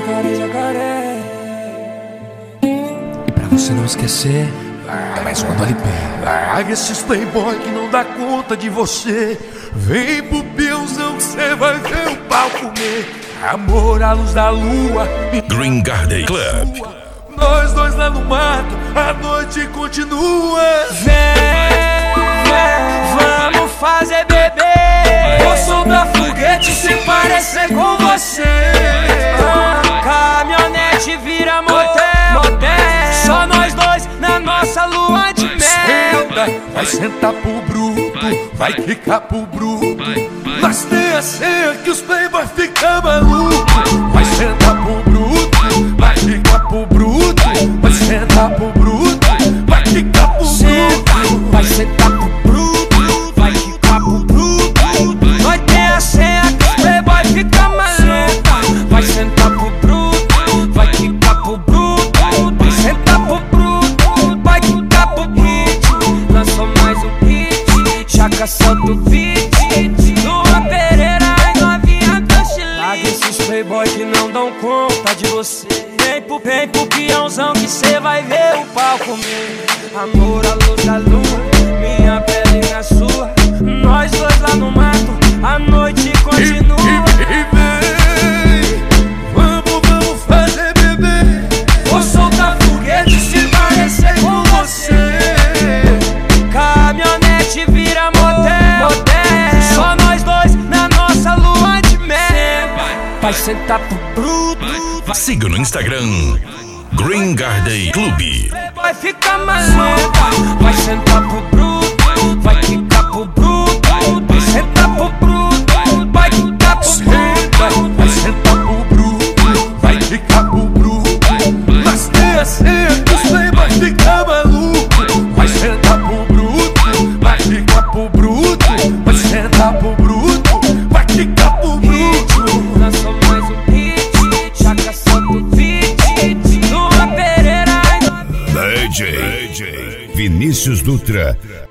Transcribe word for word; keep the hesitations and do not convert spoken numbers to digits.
jacaré, jacaré. E pra você não esquecer, é mais uma do L P. Larga esses playboy que não dá conta de você. Vem pro peãozão que cê vai ver o pau comer. Amor à luz da lua, Green Garden Club. nós dois lá no mato, a noite continua. Vem, vem, vamos fazer bebê. Vou soltar foguete se parecer com você. Ah, caminhonete vira motel, motel. Só nós dois na nossa lua de mel. Senta, vai sentar pro bruto, vai quicar pro bruto. Nós tem a senha que os playboy ficam malucos. Vai sentar pro bruto, vai quicar pro bruto. Vai sentar pro bruto, vai quicar pro bruto. Vai sentar pro bruto, vai quicar pro bruto. Nós tem a senha que os playboy fica maluco. Vai sentar pro bruto, vai quicar pro bruto. Vai sentar pro bruto, vai quicar pro hit. Lançou mais um hit, Chaka solta o beat. Luan Pereira e novinha do Chile. Larga esses playboy que não dão conta de você. Vem pro, vem pro peãozão que cê vai ver o pau comer. Amor à luz da lua, minha pele na sua. Nós dois lá no mato, a noite continua. E, e, e vem, vamos, vamos fazer bebê. Vou soltar foguete se parecer com você. Caminhonete vira motel, motel. Só nós dois na nossa lua de mel. Vai sentar pro bruto. Siga no Instagram Green Garden Club. Vai ficar maluco. Vai sentar pro bruto, vai quicar pro bruto. Vai sentar pro bruto, vai quicar pro bruto. Vai sentar pro bruto, vai quicar pro bruto. Nós tem a senha que os playboy ficam malucos. Vai sentar pro bruto, vai quicar pro bruto. Vai sentar pro bruto, vai quicar pro bruto. Lançou mais um hit, Chaka solta o beat. Luan Pereira e D J Vinícius Dutra.